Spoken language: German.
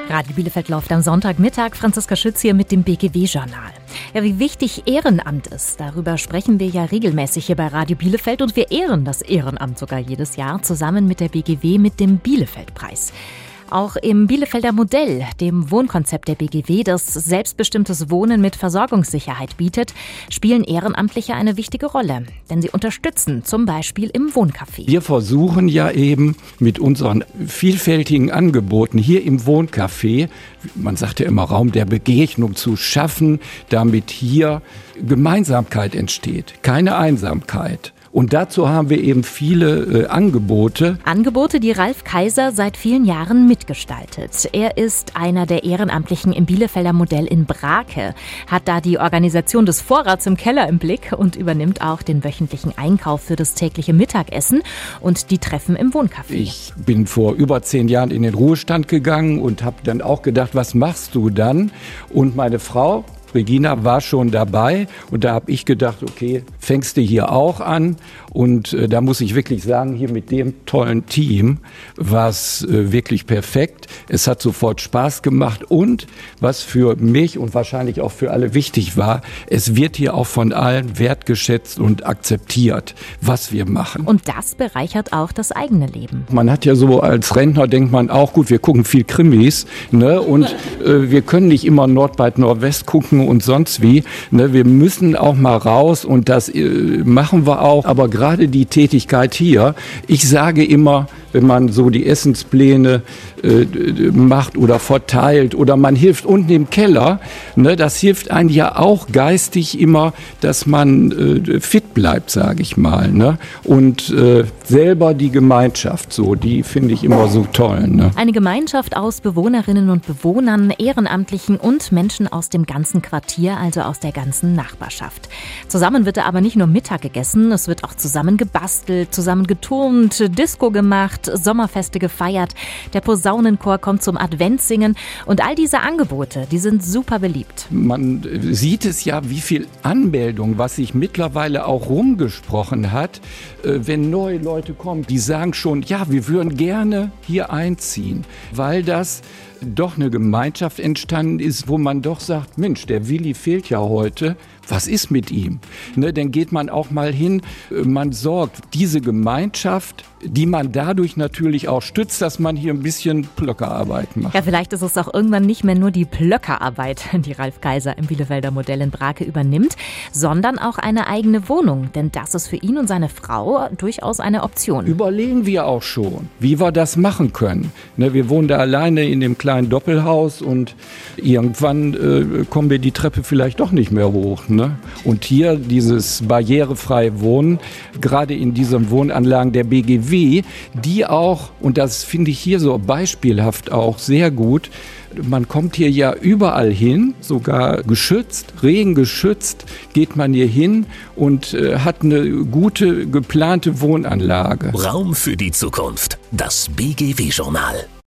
Radio Bielefeld läuft am Sonntagmittag. Franziska Schütz hier mit dem BGW-Journal. Ja, wie wichtig Ehrenamt ist, darüber sprechen wir ja regelmäßig hier bei Radio Bielefeld. Und wir ehren das Ehrenamt sogar jedes Jahr zusammen mit der BGW mit dem Bielefeld-Preis. Auch im Bielefelder Modell, dem Wohnkonzept der BGW, das selbstbestimmtes Wohnen mit Versorgungssicherheit bietet, spielen Ehrenamtliche eine wichtige Rolle. Denn sie unterstützen zum Beispiel im Wohncafé. Wir versuchen ja eben mit unseren vielfältigen Angeboten hier im Wohncafé, man sagt ja immer Raum der Begegnung zu schaffen, damit hier Gemeinsamkeit entsteht, keine Einsamkeit. Und dazu haben wir eben viele Angebote. Angebote, die Ralf Kaiser seit vielen Jahren mitgestaltet. Er ist einer der Ehrenamtlichen im Bielefelder Modell in Brake, hat da die Organisation des Vorrats im Keller im Blick und übernimmt auch den wöchentlichen Einkauf für das tägliche Mittagessen und die Treffen im Wohncafé. Ich bin vor über 10 Jahren in den Ruhestand gegangen und habe dann auch gedacht, was machst du dann? Und meine Frau Regina war schon dabei und da habe ich gedacht, okay, fängst du hier auch an? Und da muss ich wirklich sagen, hier mit dem tollen Team war es wirklich perfekt. Es hat sofort Spaß gemacht und was für mich und wahrscheinlich auch für alle wichtig war, es wird hier auch von allen wertgeschätzt und akzeptiert, was wir machen. Und das bereichert auch das eigene Leben. Man hat ja so als Rentner, denkt man auch, gut, wir gucken viel Krimis, ne? Und wir können nicht immer Nordbeit Nordwest gucken und sonst wie. Ne? Wir müssen auch mal raus und das machen wir auch. Aber gerade die Tätigkeit hier, ich sage immer, wenn man so die Essenspläne macht oder verteilt oder man hilft unten im Keller, ne, das hilft einem ja auch geistig immer, dass man fit bleibt, sage ich mal. Ne? Und selber die Gemeinschaft, so, die finde ich immer so toll. Ne? Eine Gemeinschaft aus Bewohnerinnen und Bewohnern, Ehrenamtlichen und Menschen aus dem ganzen Quartier, also aus der ganzen Nachbarschaft. Zusammen wird da aber nicht nur Mittag gegessen, es wird auch zusammen gebastelt, zusammen geturnt, Disco gemacht, Sommerfeste gefeiert, der Posaunenchor kommt zum Adventssingen und all diese Angebote, die sind super beliebt. Man sieht es ja, wie viel Anmeldung, was sich mittlerweile auch rumgesprochen hat, wenn neue Leute kommen, die sagen schon, ja, wir würden gerne hier einziehen, weil das doch eine Gemeinschaft entstanden ist, wo man doch sagt, Mensch, der Willi fehlt ja heute, was ist mit ihm? Ne, dann geht man auch mal hin, man sorgt diese Gemeinschaft, die man dadurch natürlich auch stützt, dass man hier ein bisschen Plöckerarbeit macht. Ja, vielleicht ist es auch irgendwann nicht mehr nur die Plöckerarbeit, die Ralf Kaiser im Bielefelder Modell in Brake übernimmt, sondern auch eine eigene Wohnung, denn das ist für ihn und seine Frau durchaus eine Option. Überlegen wir auch schon, wie wir das machen können. Ne, wir wohnen da alleine in dem kleinen Doppelhaus und irgendwann kommen wir die Treppe vielleicht doch nicht mehr hoch. Ne? Und hier dieses barrierefreie Wohnen, gerade in diesen Wohnanlagen der BGW, die auch, und das finde ich hier so beispielhaft auch sehr gut, man kommt hier ja überall hin, sogar geschützt, regengeschützt, geht man hier hin und hat eine gute geplante Wohnanlage. Raum für die Zukunft, das BGW-Journal.